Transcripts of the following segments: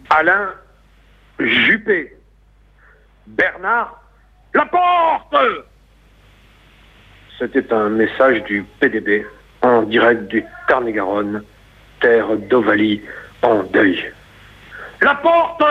Alain Juppé. Bernard Laporte. C'était un message du PDB en direct du Tarn-et-Garonne, terre d'Ovalie en deuil. Laporte.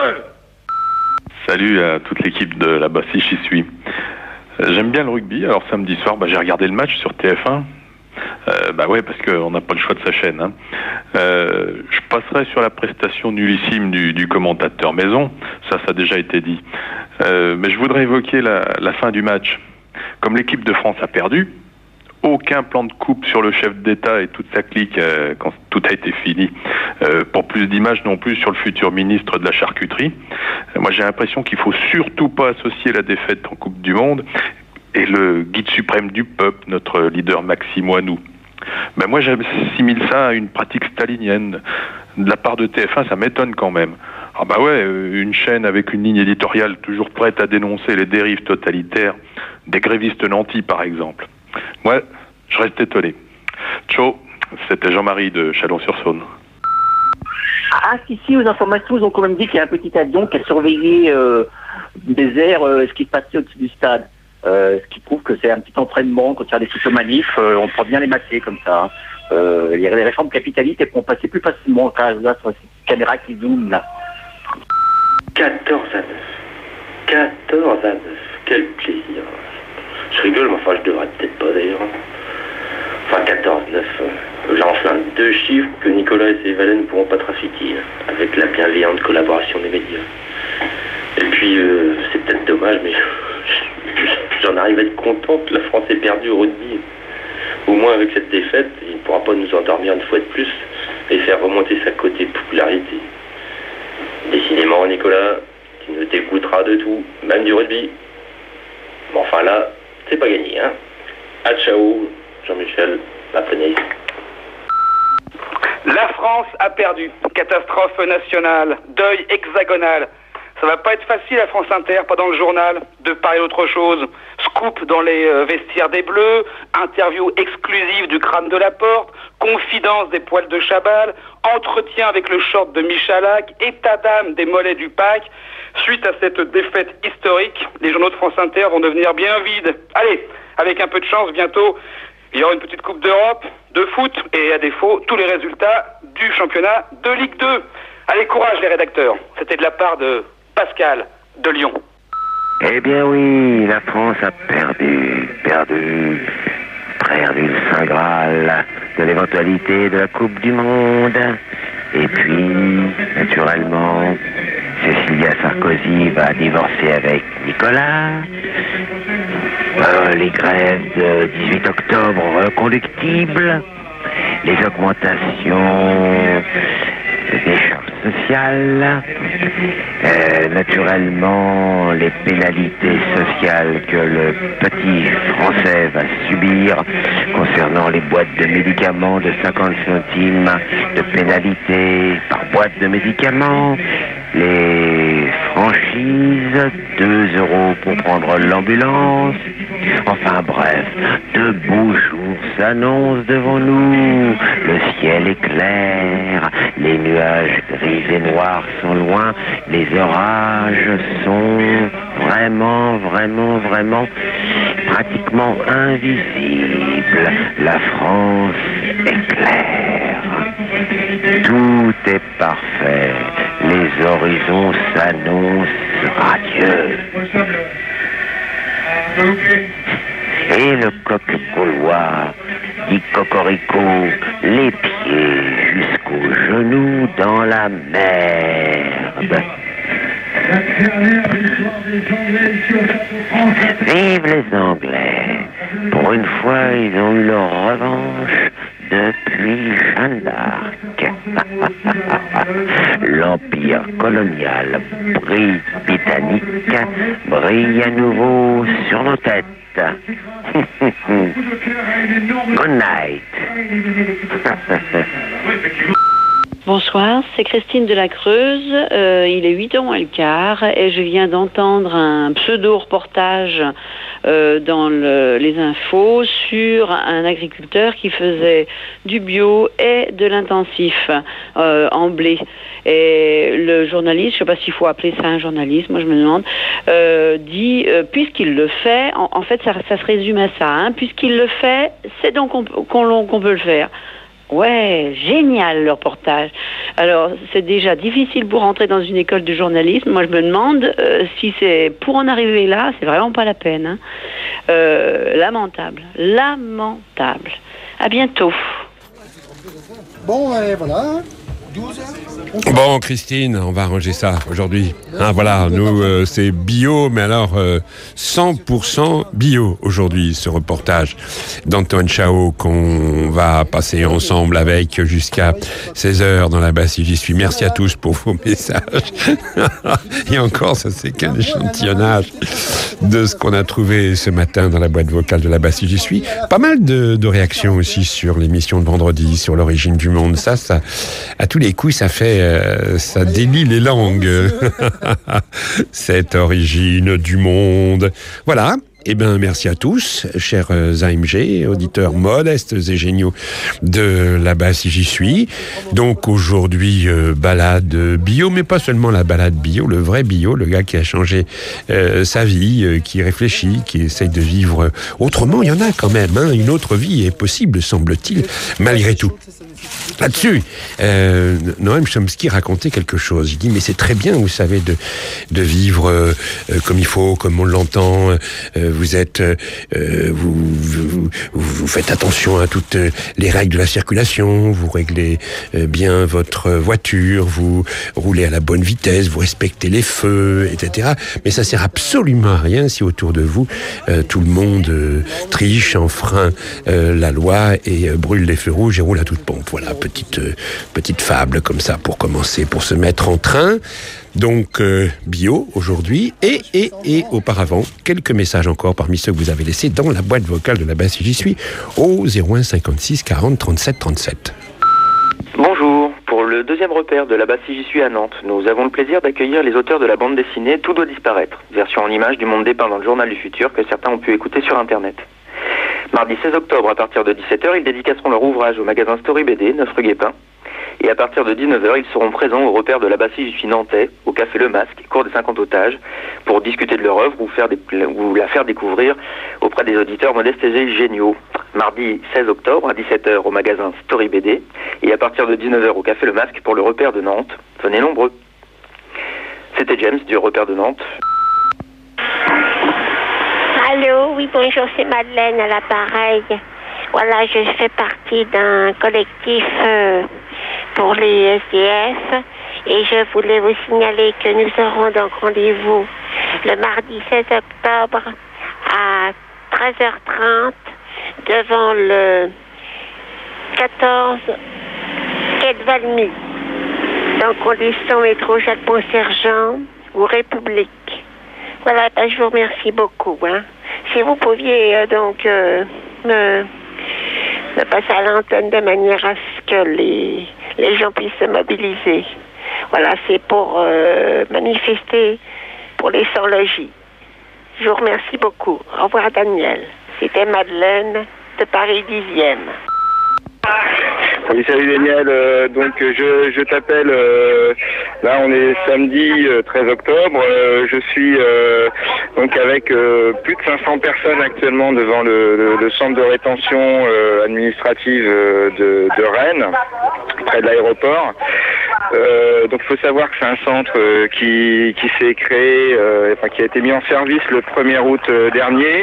Salut à toute l'équipe de la Bassie, j'y suis. J'aime bien le rugby, alors samedi soir, j'ai regardé le match sur TF1. Ouais, parce qu'on n'a pas le choix de sa chaîne. Hein. Je passerai sur la prestation nullissime du commentateur maison, ça a déjà été dit. Mais je voudrais évoquer la fin du match. Comme l'équipe de France a perdu, aucun plan de coupe sur le chef d'État et toute sa clique quand tout a été fini. Pour plus d'images non plus sur le futur ministre de la charcuterie. Moi j'ai l'impression qu'il faut surtout pas associer la défaite en Coupe du Monde et le guide suprême du peuple, notre leader Maxime Ouanou. Moi j'assimile ça à une pratique stalinienne. De la part de TF1, ça m'étonne quand même. Une chaîne avec une ligne éditoriale toujours prête à dénoncer les dérives totalitaires des grévistes nantis par exemple. Moi, je reste étonné. Ciao, c'était Jean-Marie de Chalon-sur-Saône. Ah si, aux informations, ils ont quand même dit qu'il y a un petit avion qui a surveillé des airs ce qui se passait au-dessus du stade. Ce qui prouve que c'est un petit entraînement quand il y a des photomanifs, on prend bien les mater comme ça. Il y a des réformes capitalistes et qu'on passait plus facilement là sur cette caméra qui zoome là. 14 à 9. 14 à 9. Quel plaisir. Je rigole, mais enfin je devrais peut-être pas d'ailleurs. Enfin 14-9. J'enflamme 2 chiffres que Nicolas et ses valets ne pourront pas trafiquer, avec la bienveillante collaboration des médias. Et puis c'est peut-être dommage, mais j'en arrive à être content que la France ait perdu au rugby. Au moins avec cette défaite, il ne pourra pas nous endormir une fois de plus et faire remonter sa cotée de popularité. Décidément Nicolas, tu nous dégoûteras de tout, même du rugby. Mais enfin là, c'est pas gagné, hein. À ciao, Jean-Michel Laponaise. La France a perdu. Catastrophe nationale. Deuil hexagonal. Ça va pas être facile à France Inter, pas dans le journal, de parler d'autre chose. Scoop dans les vestiaires des Bleus, interview exclusive du crâne de Laporte, confidence des poils de Chabal, entretien avec le short de Michalak, état d'âme des mollets du pack. Suite à cette défaite historique, les journaux de France Inter vont devenir bien vides. Allez, avec un peu de chance, bientôt, il y aura une petite Coupe d'Europe, de foot, et à défaut, tous les résultats du championnat de Ligue 2. Allez, courage les rédacteurs. C'était de la part de Pascal de Lyon. Eh bien oui, la France a perdu le Saint Graal de l'éventualité de la Coupe du Monde. Et puis, naturellement, Cécilia Sarkozy va divorcer avec Nicolas. Les grèves de 18 octobre reconductibles. Les augmentations des charges sociales. Naturellement, les pénalités sociales que le petit Français va subir concernant les boîtes de médicaments de 50 centimes de pénalité par boîte de médicaments, les franchises, 2 € pour prendre l'ambulance. Enfin bref, de beaux jours s'annoncent devant nous. Le ciel est clair, les nuages gris et noirs sont loin, les orages sont vraiment pratiquement invisibles. La France est claire. Tout est parfait. Les horizons s'annoncent radieux. Et le coq gaulois dit cocorico, les pieds jusqu'aux genoux dans la merde. Vive les Anglais! Pour une fois, ils ont eu leur revanche depuis Jeanne d'Arc. L'empire colonial britannique brille à nouveau sur nos têtes. Good night. Bonsoir, c'est Christine de la Creuse. Il est 8h15 et je viens d'entendre un pseudo-reportage dans les infos sur un agriculteur qui faisait du bio et de l'intensif en blé. Et le journaliste, je ne sais pas s'il faut appeler ça un journaliste, moi je me demande, dit, puisqu'il le fait, en fait ça se résume à ça, hein, puisqu'il le fait, c'est donc qu'on peut le faire. Ouais, génial le reportage. Alors, c'est déjà difficile pour entrer dans une école de journalisme. Moi, je me demande si c'est pour en arriver là, c'est vraiment pas la peine. Hein. Lamentable. À bientôt. Bon, voilà. Bon, Christine, on va arranger ça aujourd'hui. Hein, voilà, nous, c'est bio, mais alors 100% bio aujourd'hui, ce reportage d'Antoine Chao qu'on va passer ensemble avec jusqu'à 16h dans la Basse, si j'y suis. Merci à tous pour vos messages. Et encore, ça c'est qu'un échantillonnage de ce qu'on a trouvé ce matin dans la boîte vocale de la Basse, si j'y suis. Pas mal de réactions aussi sur l'émission de vendredi, sur l'origine du monde. Ça, à tous les coups, ça délie les langues. Cette origine du monde. Voilà. Eh bien, merci à tous, chers AMG, auditeurs modestes et géniaux de la Basse, si j'y suis. Donc aujourd'hui, balade bio, mais pas seulement la balade bio, le vrai bio, le gars qui a changé sa vie, qui réfléchit, qui essaye de vivre autrement. Il y en a quand même, hein, une autre vie est possible, semble-t-il, malgré tout. Là-dessus, Noam Chomsky racontait quelque chose. Il dit, mais c'est très bien, vous savez, de vivre comme il faut, comme on l'entend. Vous êtes, vous faites attention à toutes les règles de la circulation. Vous réglez bien votre voiture. Vous roulez à la bonne vitesse. Vous respectez les feux, etc. Mais ça sert absolument à rien si autour de vous tout le monde triche, enfreint la loi et brûle les feux rouges et roule à toute pompe. Voilà, petite fable comme ça pour commencer, pour se mettre en train. Donc bio aujourd'hui et auparavant quelques messages encore parmi ceux que vous avez laissés dans la boîte vocale de la Basse, si j'y suis, au 01 56 40 37 37. Bonjour, pour le deuxième repère de la Basse, si j'y suis à Nantes, nous avons le plaisir d'accueillir les auteurs de la bande dessinée Tout doit disparaître, version en images du monde dépeint dans le journal du futur que certains ont pu écouter sur internet. Mardi 16 octobre à partir de 17h, ils dédicaceront leur ouvrage au magasin Story BD, 9 rue Guépin. Et à partir de 19h, ils seront présents au repère de la Basse, si j'y suis nantais, au Café Le Masque, cours des 50 otages, pour discuter de leur œuvre ou la faire découvrir auprès des auditeurs modestes et géniaux. Mardi 16 octobre à 17h au magasin Story BD et à partir de 19h au Café Le Masque pour le repère de Nantes. Venez nombreux. C'était James du repère de Nantes. Allô, oui, bonjour, c'est Madeleine à l'appareil. Voilà, je fais partie d'un collectif pour les SDF et je voulais vous signaler que nous aurons donc rendez-vous le mardi 16 octobre à 13h30 devant le 14 quai de Valmy. Donc on descend métro Jacques Pont-Sergent ou République. Voilà, je vous remercie beaucoup. Hein. Si vous pouviez me passer à l'antenne de manière à ce que les gens puissent se mobiliser. Voilà, c'est pour manifester pour les sans-logis. Je vous remercie beaucoup. Au revoir, Daniel. C'était Madeleine de Paris 10e. Oui, salut Daniel, donc je t'appelle, là on est samedi 13 octobre, je suis donc avec plus de 500 personnes actuellement devant le centre de rétention administrative de Rennes, près de l'aéroport. Donc il faut savoir que c'est un centre qui s'est créé, qui a été mis en service le 1er août dernier.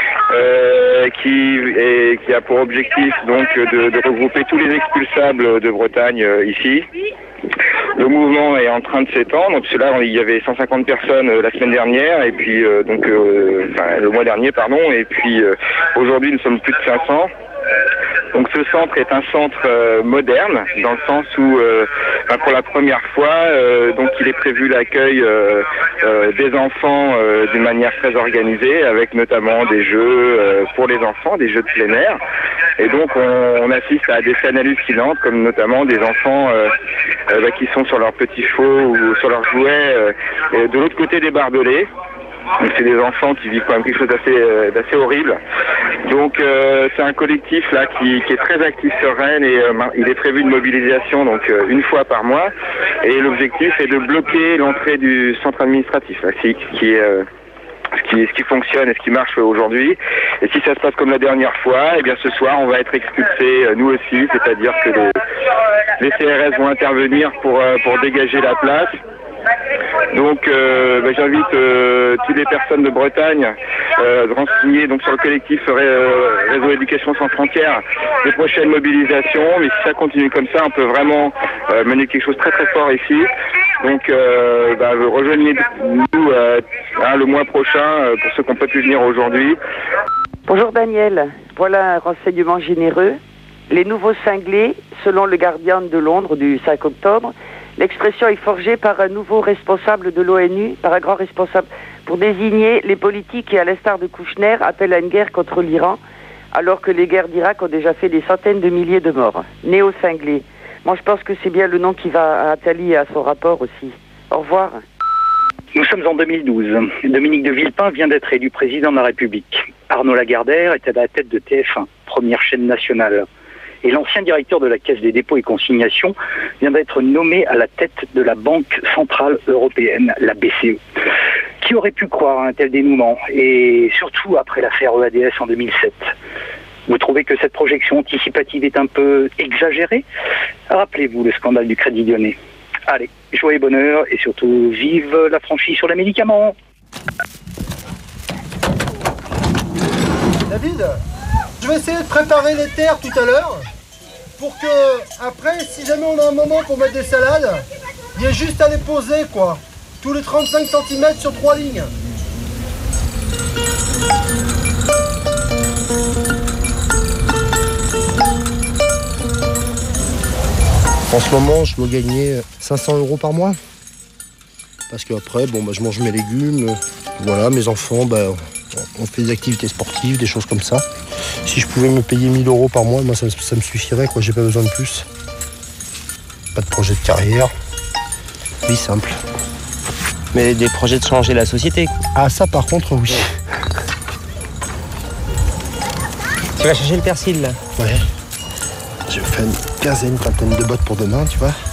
Qui a pour objectif donc de regrouper tous les expulsables de Bretagne ici. Le mouvement est en train de s'étendre. Donc là, il y avait 150 personnes la semaine dernière et puis le mois dernier, pardon. Et puis aujourd'hui, nous sommes plus de 500. Donc ce centre est un centre moderne, dans le sens où pour la première fois, donc il est prévu l'accueil des enfants d'une manière très organisée, avec notamment des jeux pour les enfants, des jeux de plein air. Et donc on assiste à des scènes hallucinantes, comme notamment des enfants qui sont sur leurs petits chevaux ou sur leurs jouets de l'autre côté des barbelés. Donc c'est des enfants qui vivent quand même quelque chose d'assez horrible. Donc c'est un collectif là qui est très actif sur Rennes et il est prévu une mobilisation donc une fois par mois. Et l'objectif est de bloquer l'entrée du centre administratif, là, ce qui fonctionne et ce qui marche aujourd'hui. Et si ça se passe comme la dernière fois, eh bien ce soir on va être expulsés nous aussi, c'est-à-dire que les CRS vont intervenir pour dégager la place. Donc j'invite toutes les personnes de Bretagne à se renseigner donc sur le collectif Réseau Éducation sans frontières des prochaines mobilisations. Mais si ça continue comme ça, on peut vraiment mener quelque chose de très très fort ici. Donc rejoignez-nous le mois prochain pour ceux qui n'ont pas pu venir aujourd'hui. Bonjour Daniel, voilà un renseignement généreux. Les nouveaux cinglés, selon le Guardian de Londres du 5 octobre, l'expression est forgée par un nouveau responsable de l'ONU, par un grand responsable, pour désigner les politiques qui, à l'instar de Kouchner, appellent à une guerre contre l'Iran, alors que les guerres d'Irak ont déjà fait des centaines de milliers de morts. Néo-cinglés. Moi, je pense que c'est bien le nom qui va à Attali et à son rapport aussi. Au revoir. Nous sommes en 2012. Dominique de Villepin vient d'être élu président de la République. Arnaud Lagardère est à la tête de TF1, première chaîne nationale. Et l'ancien directeur de la Caisse des dépôts et consignations vient d'être nommé à la tête de la Banque Centrale Européenne, la BCE. Qui aurait pu croire à un tel dénouement, et surtout après l'affaire EADS en 2007 ? Vous trouvez que cette projection anticipative est un peu exagérée ? Rappelez-vous le scandale du Crédit Lyonnais. Allez, joie et bonheur, et surtout vive la franchise sur les médicaments. David, je vais essayer de préparer les terres tout à l'heure pour que, après, si jamais on a un moment pour mettre des salades, il y a juste à les poser, quoi. Tous les 35 cm sur 3 lignes. En ce moment, je me gagnais 500 € par mois. Parce qu'après, je mange mes légumes. Voilà, mes enfants, on fait des activités sportives, des choses comme ça. Si je pouvais me payer 1000 € par mois, moi ça me suffirait, quoi. J'ai pas besoin de plus. Pas de projet de carrière. Vie simple. Mais des projets de changer la société. Ah, ça par contre, oui. Tu vas chercher le persil là ? Ouais. Je fais une quinzaine, vingtaine de bottes pour demain, tu vois.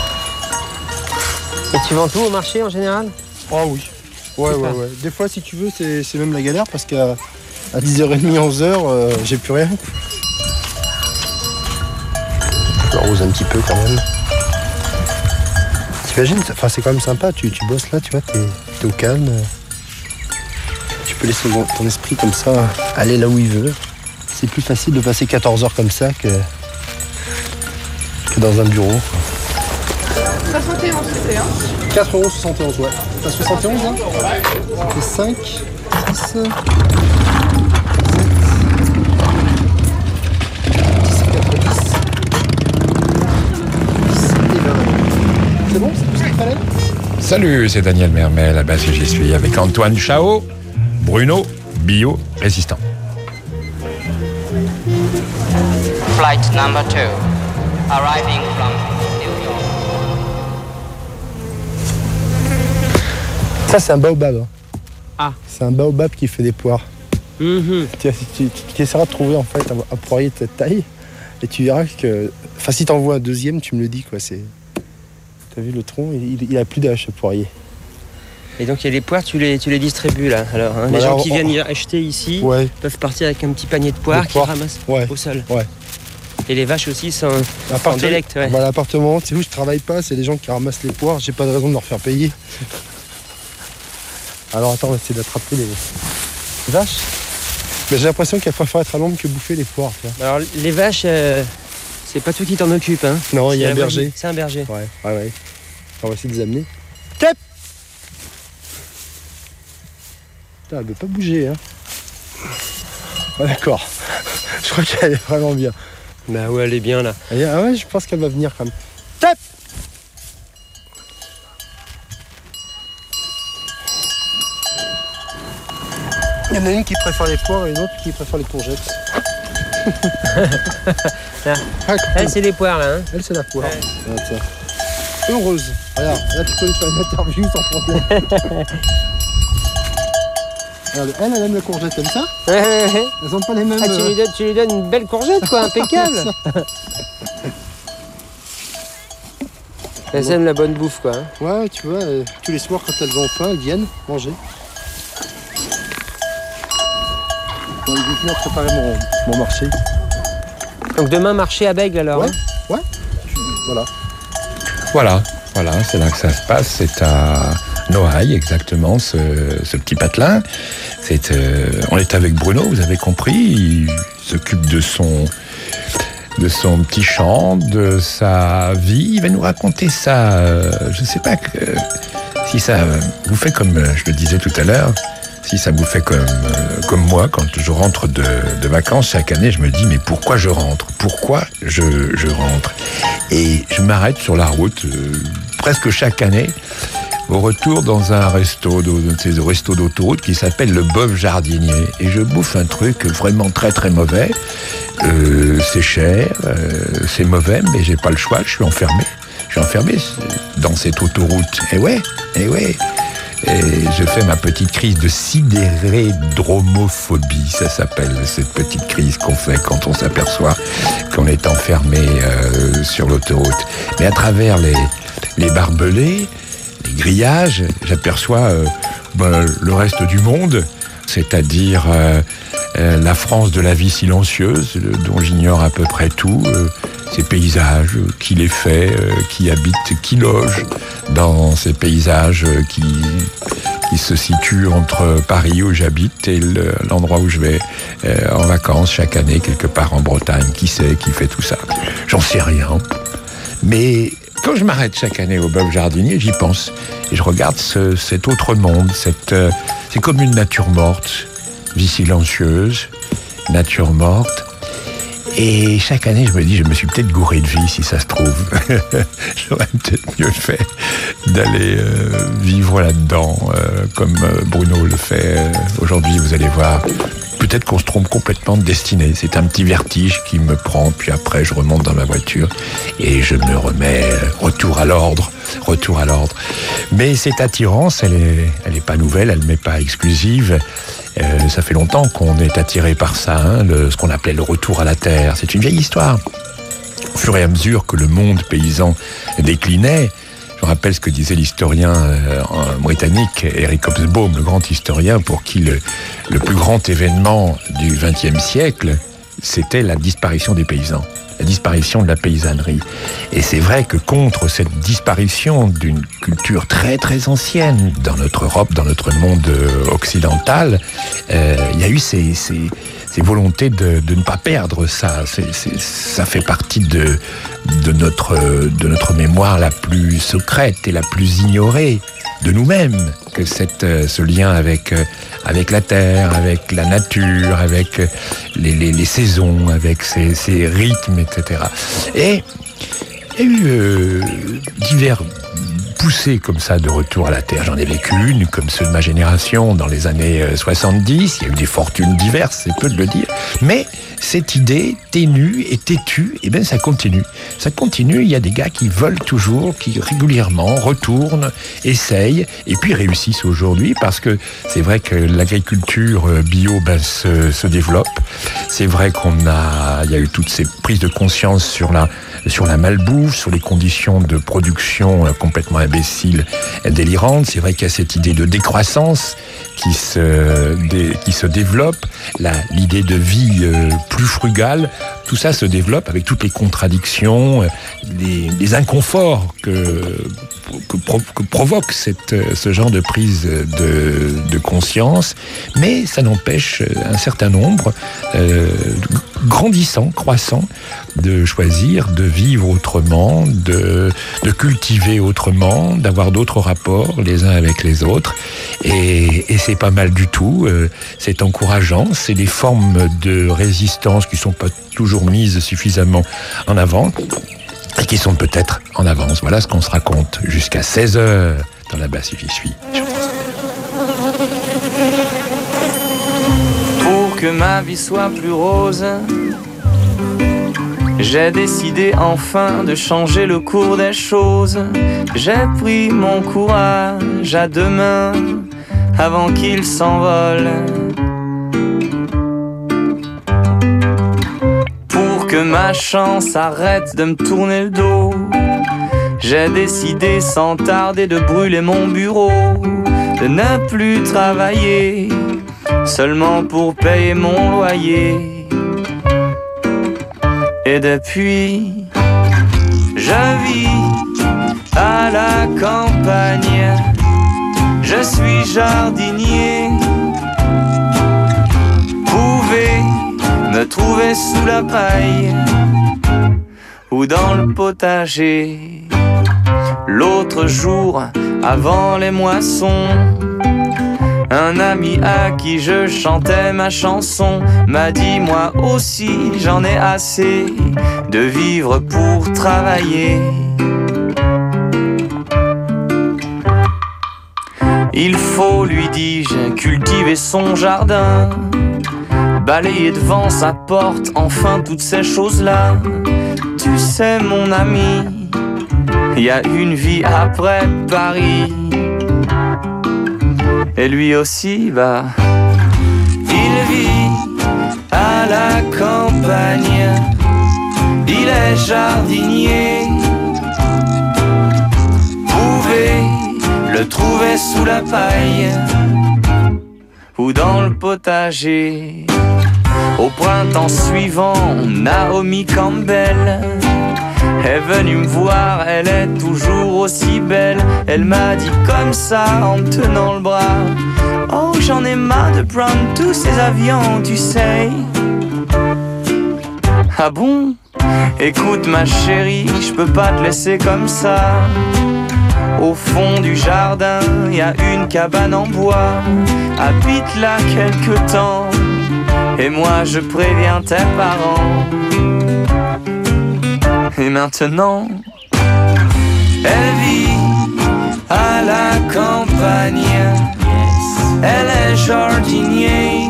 Et tu vends tout au marché en général ? Oh oui. Ouais. Des fois, si tu veux, c'est même la galère parce qu'à 10h30, 11h, j'ai plus rien. Je arrose un petit peu quand même. T'imagines, c'est quand même sympa, tu bosses là, tu vois, t'es au calme. Tu peux laisser ton esprit comme ça aller là où il veut. C'est plus facile de passer 14 heures comme ça que dans un bureau. 71, c'était, hein 4,71 €, ouais. T'as 71, hein ça fait 5, 6, 7, 10, 17, 10. C'est bon, c'est tout ce qu'il fallait. Salut, c'est Daniel Mermel, j'y suis avec Antoine Chao, Bruno, bio résistant. Flight number 2, arriving from New York. Ça, c'est un baobab. Ah. C'est un baobab qui fait des poires. Tu essaieras de trouver en fait un poirier de cette taille et tu verras que. Enfin, si t'en vois un deuxième, tu me le dis, quoi. T'as vu le tronc, il a plus d'âge, ce poirier. Et donc, il y a les poires, tu les distribues là. Alors, les gens qui viennent acheter ici peuvent partir avec un petit panier de poires qu'ils ramassent au sol. Ouais. Et les vaches aussi sont délectes. Ouais. L'appartement, tu sais où je travaille pas, c'est les gens qui ramassent les poires, j'ai pas de raison de leur faire payer. Alors attends, on va essayer d'attraper les vaches. Mais j'ai l'impression qu'elles préfèrent être à l'ombre que bouffer les poires. Tu vois. Alors les vaches, c'est pas toi qui t'en occupe, hein. Non, il y a un berger. C'est un berger. Ouais. On va essayer de les amener. Tep. Putain, elle veut pas bouger, hein. Ah, d'accord. Je crois qu'elle est vraiment bien. Bah ouais, elle est bien là. Ah ouais, je pense qu'elle va venir quand même. Top. Il y en a une qui préfère les poires et une autre qui préfère les courgettes. Elle, c'est les poires là. Hein. Elle, c'est la poire. Ouais. Tiens. Heureuse. Regarde, là tu peux lui faire une interview sans problème. Regarde, elle aime la courgette, t'aimes ça? Ouais. Elles ont pas les mêmes... Ah, tu lui donnes une belle courgette, quoi, impeccable. Elles aiment la bonne bouffe, quoi. Hein. Ouais, tu vois, tous les soirs, quand elles ont faim, elles viennent manger. Bon, je vais venir préparer mon marché. Donc demain, marché à Bègle, alors? Ouais, hein. Ouais. Voilà. Voilà, c'est là que ça se passe. C'est à Noailles, exactement, ce petit patelin. On est avec Bruno, vous avez compris. Il s'occupe de son petit champ, de sa vie. Il va nous raconter ça. Je ne sais pas si ça vous fait comme je le disais tout à l'heure. Si ça vous fait comme moi, quand je rentre de vacances chaque année, je me dis mais pourquoi je rentre? Pourquoi je rentre? Et je m'arrête sur la route presque chaque année au retour dans un resto, ces restos d'autoroute qui s'appelle le Bœuf Jardinier. Et je bouffe un truc vraiment très très mauvais. C'est cher, c'est mauvais, mais j'ai pas le choix, je suis enfermé. Je suis enfermé dans cette autoroute. Et ouais. Et je fais ma petite crise de sidérédromophobie, ça s'appelle, cette petite crise qu'on fait quand on s'aperçoit qu'on est enfermé sur l'autoroute. Mais à travers les barbelés, les grillages, j'aperçois le reste du monde, c'est-à-dire la France de la vie silencieuse, dont j'ignore à peu près tout, ces paysages, qui les fait, qui habite, qui loge dans ces paysages qui se situent entre Paris où j'habite et l'endroit où je vais en vacances chaque année, quelque part en Bretagne. Qui sait, qui fait tout ça? J'en sais rien. Mais quand je m'arrête chaque année au Bœuf Jardinier, j'y pense. Et je regarde cet autre monde, c'est comme une nature morte, vie silencieuse, nature morte. Et chaque année, je me dis, je me suis peut-être gouré de vie, si ça se trouve. J'aurais peut-être mieux fait d'aller vivre là-dedans, comme Bruno le fait aujourd'hui. Vous allez voir, peut-être qu'on se trompe complètement de destinée. C'est un petit vertige qui me prend, puis après, je remonte dans ma voiture et je me remets retour à l'ordre. Mais cette attirance, elle est pas nouvelle, elle m'est pas exclusive. Ça fait longtemps qu'on est attiré par ça, ce qu'on appelait le retour à la terre. C'est une vieille histoire. Au fur et à mesure que le monde paysan déclinait, je rappelle ce que disait l'historien britannique Eric Hobsbawm, le grand historien, pour qui le plus grand événement du XXe siècle, c'était la disparition des paysans. La disparition de la paysannerie. Et c'est vrai que contre cette disparition d'une culture très très ancienne dans notre Europe, dans notre monde occidental, il y a eu ces volontés de ne pas perdre ça. Ça fait partie de notre mémoire la plus secrète et la plus ignorée de nous-mêmes, que ce lien avec la terre, avec la nature, avec les saisons, avec ces rythmes, etc. Et il y a eu divers poussées comme ça de retour à la terre. J'en ai vécu une, comme ceux de ma génération, dans les années 70. Il y a eu des fortunes diverses, c'est peu de le dire. Mais cette idée ténue et têtue, eh bien ça continue. Ça continue, il y a des gars qui veulent toujours, qui régulièrement retournent, essayent, et puis réussissent aujourd'hui, parce que c'est vrai que l'agriculture bio se développe. C'est vrai il y a eu toutes ces prises de conscience sur la malbouffe, sur les conditions de production complètement imbéciles, délirantes. C'est vrai qu'il y a cette idée de décroissance qui se développe, l'idée de vie plus frugale, tout ça se développe avec toutes les contradictions, les inconforts provoque ce genre de prise de conscience, mais ça n'empêche un certain nombre, grandissant, croissant, de choisir de vivre autrement, de cultiver autrement, d'avoir d'autres rapports les uns avec les autres, et c'est pas mal du tout, c'est encourageant, c'est des formes de résistance qui sont pas toujours mises suffisamment en avant, et qui sont peut-être en avance. Voilà ce qu'on se raconte jusqu'à 16h dans la basse j'y suis. Pour que ma vie soit plus rose, j'ai décidé enfin de changer le cours des choses. J'ai pris mon courage à deux mains avant qu'il s'envole. Pour que ma chance arrête de me tourner le dos, j'ai décidé sans tarder de brûler mon bureau, de ne plus travailler seulement pour payer mon loyer. Et depuis, je vis à la campagne, je suis jardinier. Pouvez me trouver sous la paille ou dans le potager. L'autre jour, avant les moissons, un ami à qui je chantais ma chanson m'a dit: moi aussi j'en ai assez de vivre pour travailler. Il faut, lui dis-je, cultiver son jardin, balayer devant sa porte, enfin toutes ces choses-là. Tu sais mon ami, il y a une vie après Paris. Et lui aussi, il vit à la campagne, il est jardinier. Pouvez le trouver sous la paille ou dans le potager. Au printemps suivant, Naomi Campbell est venue me voir, elle est toujours aussi belle. Elle m'a dit comme ça en me tenant le bras: oh, j'en ai marre de prendre tous ces avions, tu sais. Ah bon? Écoute ma chérie, je peux pas te laisser comme ça. Au fond du jardin, y a une cabane en bois. Habite là quelque temps, et moi je préviens tes parents. Et maintenant, elle vit à la campagne, elle est jardinier.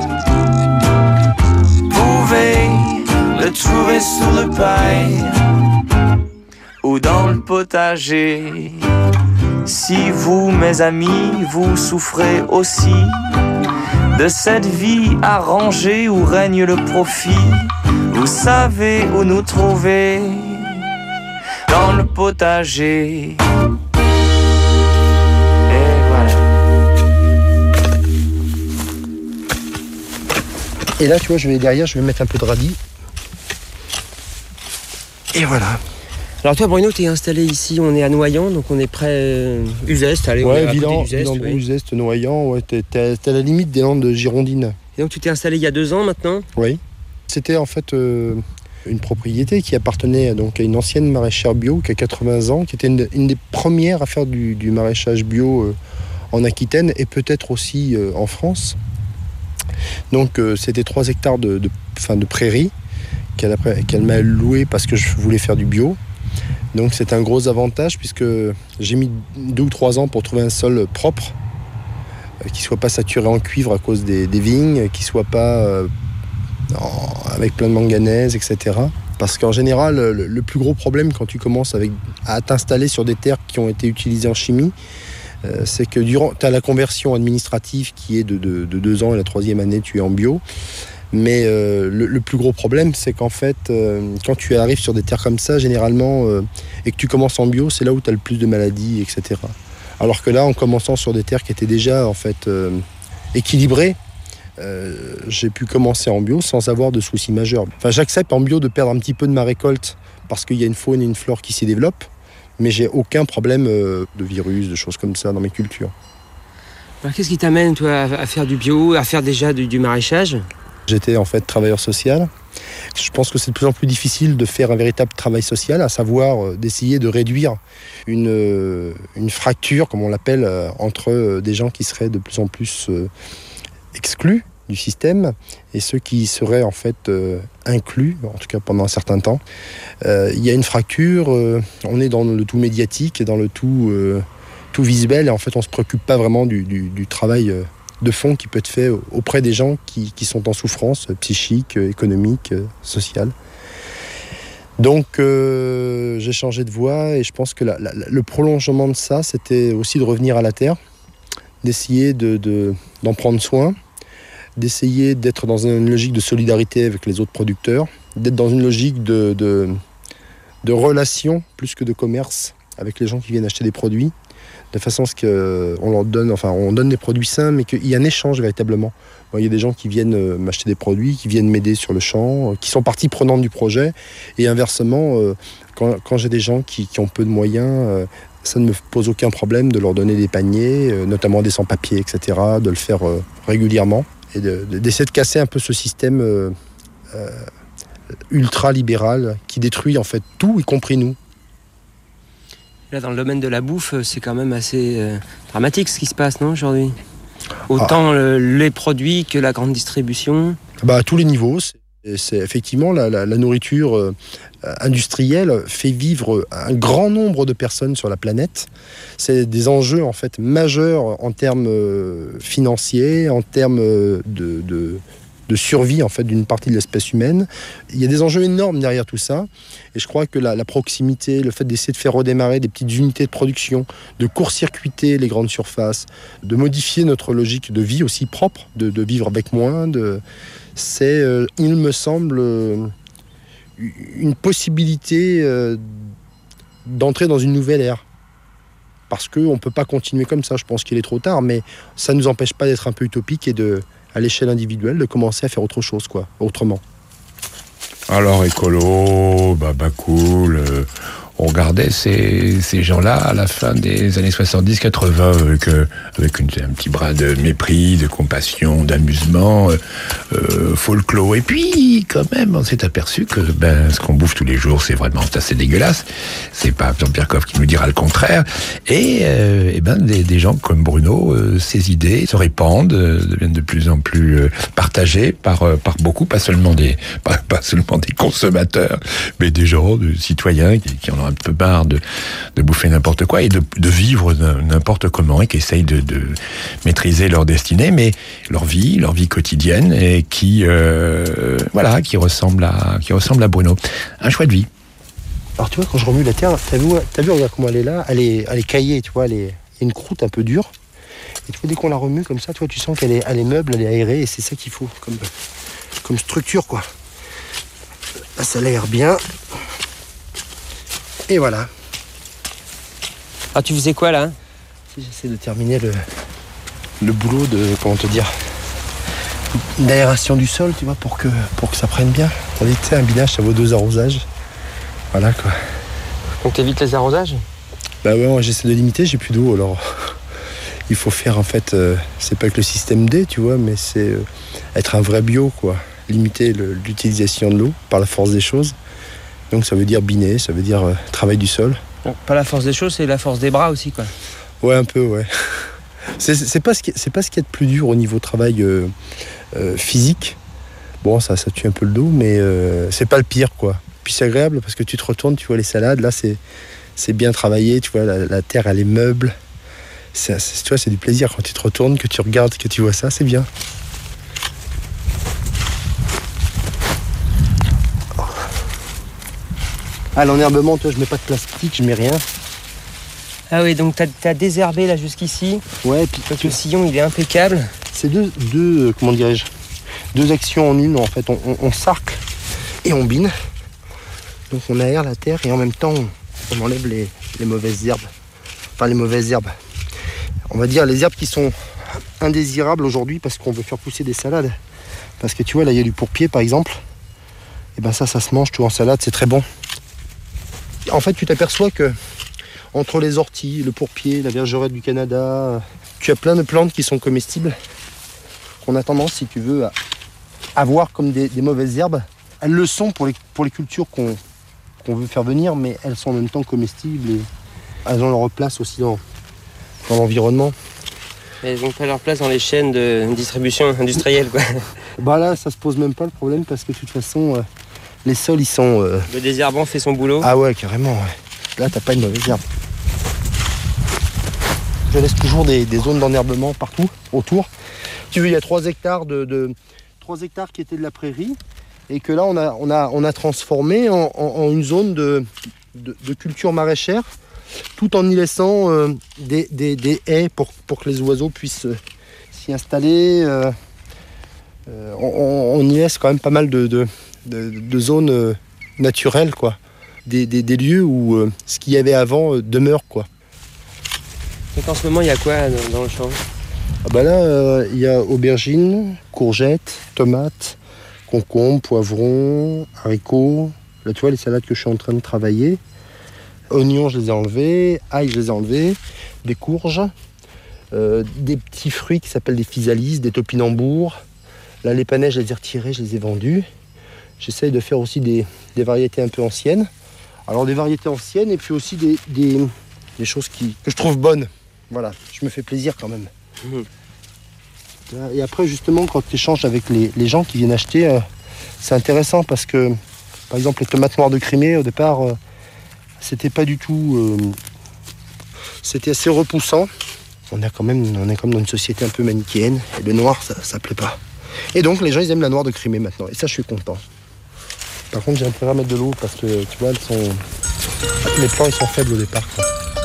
Pouvez le trouver sous le paille ou dans le potager. Si vous, mes amis, vous souffrez aussi de cette vie arrangée où règne le profit, vous savez où nous trouver, dans le potager. Et voilà. Et là, tu vois, je vais derrière, je vais mettre un peu de radis. Et voilà. Alors toi, Bruno, t'es installé ici, on est à Noyant, donc on est près Uzeste. Allez, ouais, on est à côté d'Uzeste. Ouais. Uzeste, Noyant, ouais, t'es à la limite des Landes girondines. Et donc tu t'es installé il y a 2 ans maintenant? Oui. C'était en fait une propriété qui appartenait donc à une ancienne maraîchère bio qui a 80 ans, qui était une des premières à faire du maraîchage bio en Aquitaine et peut-être aussi en France. Donc c'était 3 hectares de prairies qu'elle m'a loué parce que je voulais faire du bio. Donc c'est un gros avantage puisque j'ai mis 2 ou 3 ans pour trouver un sol propre, qui soit pas saturé en cuivre à cause des vignes, qui soit pas avec plein de manganèse, etc. Parce qu'en général, le plus gros problème quand tu commences à t'installer sur des terres qui ont été utilisées en chimie, c'est que tu as la conversion administrative qui est de 2 ans et la 3e année tu es en bio. Mais le plus gros problème, c'est qu'en fait, quand tu arrives sur des terres comme ça, généralement, et que tu commences en bio, c'est là où tu as le plus de maladies, etc. Alors que là, en commençant sur des terres qui étaient déjà en fait équilibrées, j'ai pu commencer en bio sans avoir de soucis majeurs. Enfin, j'accepte en bio de perdre un petit peu de ma récolte parce qu'il y a une faune et une flore qui s'y développent. Mais j'ai aucun problème de virus, de choses comme ça dans mes cultures. Alors, qu'est-ce qui t'amène, toi, à faire du bio, à faire déjà du maraîchage ? J'étais en fait travailleur social. Je pense que c'est de plus en plus difficile de faire un véritable travail social, à savoir d'essayer de réduire une fracture, comme on l'appelle, entre des gens qui seraient de plus en plus exclus du système et ceux qui seraient en fait inclus, en tout cas pendant un certain temps. Il y a une fracture, on est dans le tout médiatique et dans le tout visuel, et en fait on ne se préoccupe pas vraiment du travail de fond qui peut être fait auprès des gens qui sont en souffrance psychique, économique, sociale. Donc j'ai changé de voie et je pense que le prolongement de ça, c'était aussi de revenir à la terre, d'essayer d'en prendre soin, d'essayer d'être dans une logique de solidarité avec les autres producteurs, d'être dans une logique de relation plus que de commerce avec les gens qui viennent acheter des produits, de façon à ce qu'on leur donne, on donne des produits sains, mais qu'il y ait un échange véritablement. Bon, il y a des gens qui viennent m'acheter des produits, qui viennent m'aider sur le champ, qui sont partie prenante du projet, et inversement, quand j'ai des gens qui ont peu de moyens, ça ne me pose aucun problème de leur donner des paniers, notamment des sans-papiers, etc., de le faire régulièrement, et d'essayer de casser un peu ce système ultra-libéral qui détruit en fait tout, y compris nous. Là, dans le domaine de la bouffe, c'est quand même assez dramatique ce qui se passe, non, aujourd'hui ? Autant les produits que la grande distribution. À tous les niveaux. C'est effectivement la nourriture industrielle fait vivre un grand nombre de personnes sur la planète. C'est des enjeux en fait majeurs en termes financiers, en termes de survie en fait d'une partie de l'espèce humaine. Il y a des enjeux énormes derrière tout ça, et je crois que la proximité, le fait d'essayer de faire redémarrer des petites unités de production, de court-circuiter les grandes surfaces, de modifier notre logique de vie aussi propre, de vivre avec moins, c'est, il me semble, une possibilité d'entrer dans une nouvelle ère. Parce qu'on ne peut pas continuer comme ça, je pense qu'il est trop tard, mais ça ne nous empêche pas d'être un peu utopique et à l'échelle individuelle, de commencer à faire autre chose, autrement. Alors, écolo, cool. On regardait ces gens-là à la fin des années 70-80 avec un petit brin de mépris, de compassion, d'amusement, folklore. Et puis, quand même, on s'est aperçu que ce qu'on bouffe tous les jours, c'est vraiment assez dégueulasse. C'est pas Jean-Pierre Coff qui nous dira le contraire. Et des gens comme Bruno, ces idées se répandent, deviennent de plus en plus partagées par beaucoup, pas seulement des consommateurs, mais des gens, des citoyens qui en ont un peu marre de bouffer n'importe quoi et de vivre n'importe comment, et qui essayent de maîtriser leur destinée, mais leur vie quotidienne, et qui ressemble à Bruno. Un choix de vie. Alors tu vois, quand je remue la terre, t'as vu, regarde comment elle est là, elle est caillée, tu vois, il y a une croûte un peu dure, et tu vois, dès qu'on la remue comme ça, tu sens qu'elle est meuble, elle est aérée, et c'est ça qu'il faut comme structure, quoi. Là, ça l'aère bien. Et voilà. Ah, tu faisais quoi là ? J'essaie de terminer le boulot d'aération du sol, tu vois, pour que ça prenne bien. On dit, tu sais, un binage, ça vaut 2 arrosages. Voilà, quoi. Donc t'évites les arrosages ? Ouais, j'essaie de limiter, j'ai plus d'eau, alors il faut faire, en fait, c'est pas que le système D, tu vois, mais c'est être un vrai bio, quoi. Limiter l'utilisation de l'eau par la force des choses. Donc ça veut dire biner, ça veut dire travail du sol. Bon, pas la force des choses, c'est la force des bras aussi, quoi. Ouais, un peu, ouais. C'est pas ce qu'il y a de plus dur au niveau travail physique. Bon, ça tue un peu le dos, mais c'est pas le pire, quoi. Puis c'est agréable parce que tu te retournes, tu vois les salades, là c'est bien travaillé, tu vois, la terre elle est meuble. Tu vois, c'est du plaisir quand tu te retournes, que tu regardes, que tu vois ça, c'est bien. À l'enherbement, toi, je mets pas de plastique, je mets rien. Ah oui, donc t'as désherbé là jusqu'ici. Ouais, puis le sillon, il est impeccable. C'est deux comment dirais-je, 2 actions en une, en fait. On sarcle et on bine. Donc on aère la terre et en même temps, on enlève les mauvaises herbes. Enfin, les mauvaises herbes. On va dire les herbes qui sont indésirables aujourd'hui parce qu'on veut faire pousser des salades. Parce que tu vois, là, il y a du pourpier, par exemple. Et ça se mange tout en salade, c'est très bon. En fait, tu t'aperçois que entre les orties, le pourpier, la vergerette du Canada. Tu as plein de plantes qui sont comestibles, qu'on a tendance, si tu veux, à voir comme des mauvaises herbes. Elles le sont pour les cultures qu'on veut faire venir, mais elles sont en même temps comestibles et elles ont leur place aussi dans l'environnement. Mais elles n'ont pas leur place dans les chaînes de distribution industrielle, quoi. Bah là, ça se pose même pas le problème parce que de toute façon, les sols, ils sont... Le désherbant fait son boulot. Ah ouais, carrément, ouais. Là, t'as pas une mauvaise herbe. Je laisse toujours des zones d'enherbement partout, autour. Tu veux, il y a 3 hectares 3 hectares qui étaient de la prairie et que là, on a transformé en une zone de culture maraîchère, tout en y laissant des haies pour que les oiseaux puissent s'y installer. On y laisse quand même pas mal de zones naturelles, quoi. Des lieux où ce qu'il y avait avant demeure, quoi. Donc en ce moment, il y a quoi dans le champ? Bah là, il y a aubergines, courgettes, tomates, concombres, poivrons, haricots. Là, tu vois, les salades que je suis en train de travailler. Oignons, je les ai enlevés. Ail, je les ai enlevés. Des courges. Des petits fruits qui s'appellent des physalises, des topinambours. Là, les panais, je les ai retirés, je les ai vendus. J'essaye de faire aussi des variétés un peu anciennes. Alors, des variétés anciennes et puis aussi des choses que je trouve bonnes. Voilà, je me fais plaisir quand même. Et après, justement, quand tu échanges avec les gens qui viennent acheter, c'est intéressant parce que, par exemple, les tomates noires de Crimée, au départ, c'était pas du tout... c'était assez repoussant. On est quand même dans une société un peu manichéenne. Et le noir, ça plaît pas. Et donc, les gens, ils aiment la noire de Crimée maintenant. Et ça, je suis content. Par contre, j'ai intérêt à mettre de l'eau parce que, tu vois, les plants, ils sont faibles au départ, quoi.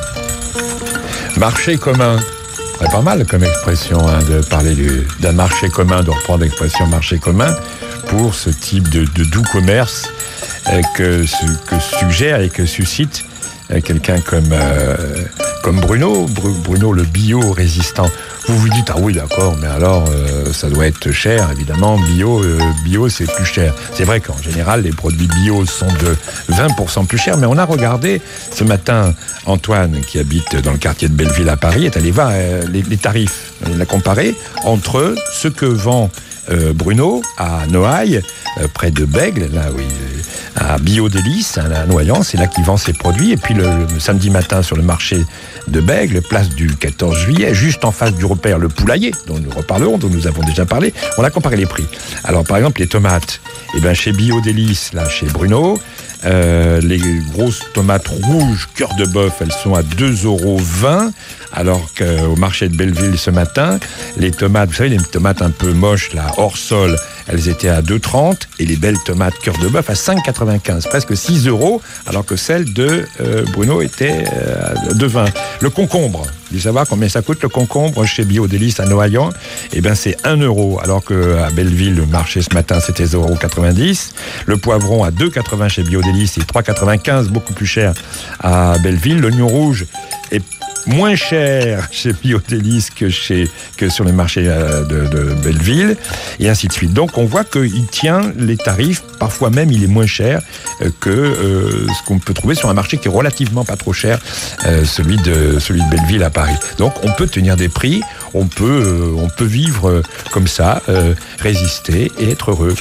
Marché commun. C'est pas mal comme expression de parler d'un marché commun, de reprendre l'expression marché commun pour ce type de doux commerce que suggère et que suscite quelqu'un comme Bruno. Bruno, le bio-résistant. Vous vous dites, ah oui, d'accord, mais alors, ça doit être cher, évidemment. Bio, c'est plus cher. C'est vrai qu'en général, les produits bio sont de 20% plus chers, mais on a regardé ce matin, Antoine, qui habite dans le quartier de Belleville à Paris, est allé voir les tarifs. Il a comparé entre ce que vend Bruno à Noailles, près de Bègle, là oui, à Biodélice, à Noyant, c'est là qu'il vend ses produits. Et puis le samedi matin sur le marché de Bègle, place du 14 juillet, juste en face du repère Le Poulailler, dont nous reparlerons, dont nous avons déjà parlé, on a comparé les prix. Alors par exemple les tomates, chez Biodélice, là chez Bruno, les grosses tomates rouges cœur de bœuf, elles sont à 2,20 €, alors qu'au marché de Belleville ce matin, les tomates, vous savez, les tomates un peu moches, là, hors sol, elles étaient à 2,30 € et les belles tomates cœur de bœuf à 5,95 €, presque 6 €, alors que celle de Bruno était à 2,20 €. Le concombre, vous savoir combien ça coûte le concombre chez Biodélice à Noyant? C'est 1 €, alors qu'à Belleville, le marché ce matin, c'était 0,90 €. Le poivron à 2,80 € chez Biodélice et 3,95 €, beaucoup plus cher à Belleville. L'oignon rouge est moins cher chez Biodélice que sur les marchés de Belleville, et ainsi de suite. Donc on voit qu'il tient les tarifs, parfois même il est moins cher que ce qu'on peut trouver sur un marché qui est relativement pas trop cher, celui de Belleville à Paris. Donc on peut tenir des prix, on peut vivre comme ça, résister et être heureux.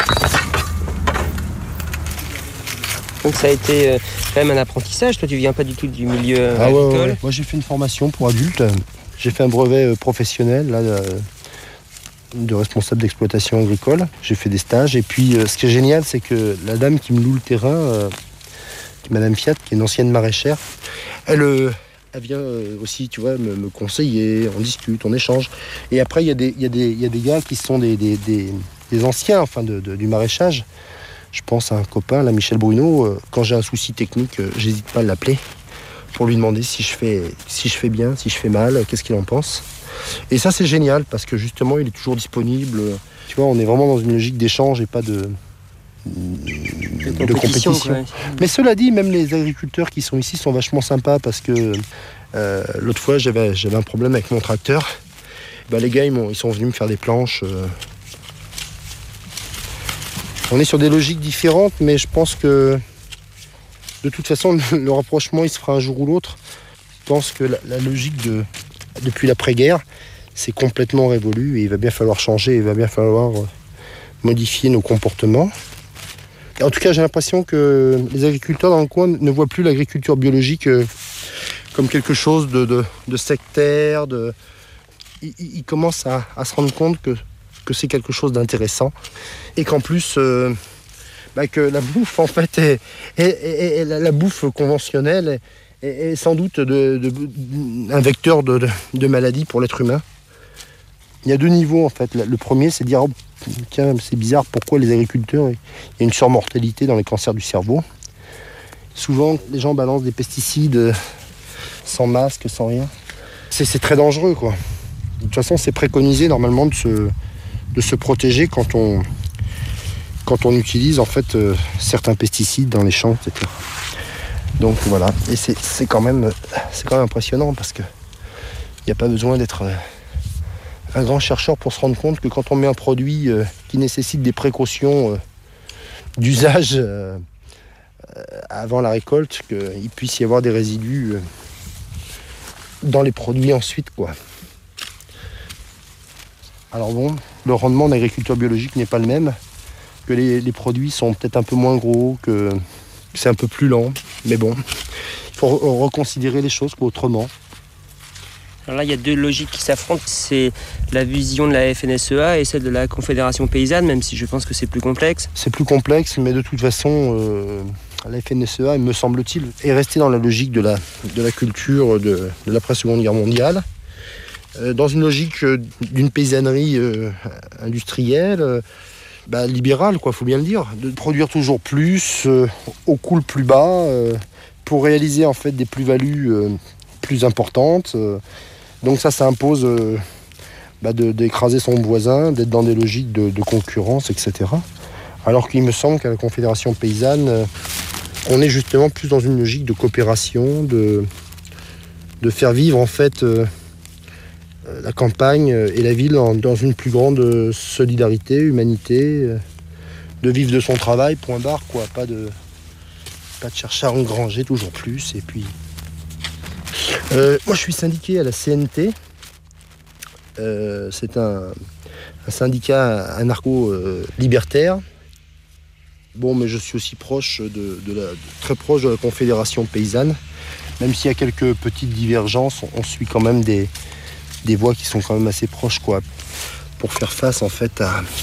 Donc ça a été quand même un apprentissage. Toi, tu viens pas du tout du milieu agricole. Ouais. Moi, j'ai fait une formation pour adultes. J'ai fait un brevet professionnel là, de responsable d'exploitation agricole. J'ai fait des stages. Et puis, ce qui est génial, c'est que la dame qui me loue le terrain, Madame Fiat, qui est une ancienne maraîchère, elle vient aussi, tu vois, me conseiller. On discute, on échange. Et après, il y a des gars qui sont des anciens, enfin, du maraîchage. Je pense à un copain, là, Michel Bruno. Quand j'ai un souci technique, j'hésite pas à l'appeler pour lui demander si je fais bien, si je fais mal, qu'est-ce qu'il en pense. Et ça, c'est génial parce que justement, il est toujours disponible. Tu vois, on est vraiment dans une logique d'échange et pas de compétition. Ouais. Mais cela dit, même les agriculteurs qui sont ici sont vachement sympas parce que l'autre fois, j'avais un problème avec mon tracteur. Les gars, ils sont venus me faire des planches. On est sur des logiques différentes, mais je pense que De toute façon, le rapprochement, il se fera un jour ou l'autre. Je pense que la logique depuis l'après-guerre, c'est complètement révolu et il va bien falloir changer, il va bien falloir modifier nos comportements. En tout cas, j'ai l'impression que les agriculteurs dans le coin ne voient plus l'agriculture biologique comme quelque chose de sectaire. Ils commencent à se rendre compte que c'est quelque chose d'intéressant et qu'en plus, que la bouffe, en fait, la bouffe conventionnelle est sans doute un vecteur de maladie pour l'être humain. Il y a deux niveaux, en fait. Le premier, c'est de dire, tiens, c'est bizarre, pourquoi les agriculteurs, il y a une surmortalité dans les cancers du cerveau. Souvent, les gens balancent des pesticides sans masque, sans rien. C'est très dangereux, quoi. De toute façon, c'est préconisé, normalement, de se protéger quand on utilise, en fait, certains pesticides dans les champs, etc. Donc, voilà. Et c'est quand même impressionnant, parce qu'il n'y a pas besoin d'être un grand chercheur pour se rendre compte que quand on met un produit qui nécessite des précautions d'usage avant la récolte, qu'il puisse y avoir des résidus dans les produits ensuite, quoi. Alors bon, le rendement d'agriculture biologique n'est pas le même, que les produits sont peut-être un peu moins gros, que c'est un peu plus lent, mais bon, il faut reconsidérer les choses autrement. Alors là, il y a deux logiques qui s'affrontent, c'est la vision de la FNSEA et celle de la Confédération paysanne, même si je pense que c'est plus complexe. C'est plus complexe, mais de toute façon, la FNSEA, me semble-t-il, est restée dans la logique de la culture de l'après-Seconde Guerre mondiale, dans une logique d'une paysannerie industrielle, libérale, quoi, faut bien le dire, de produire toujours plus, au coût le plus bas, pour réaliser en fait des plus-values plus importantes. Donc ça impose d'écraser son voisin, d'être dans des logiques de concurrence, etc. Alors qu'il me semble qu'à la Confédération paysanne, on est justement plus dans une logique de coopération, de faire vivre en fait la campagne et la ville dans une plus grande solidarité, humanité, de vivre de son travail, point barre, quoi. Pas de chercher à engranger toujours plus. Et puis, moi, je suis syndiqué à la CNT. C'est un syndicat anarcho-libertaire. Bon, mais je suis aussi proche très proche de la Confédération paysanne. Même s'il y a quelques petites divergences, on suit quand même des voies qui sont quand même assez proches, quoi, pour faire face en fait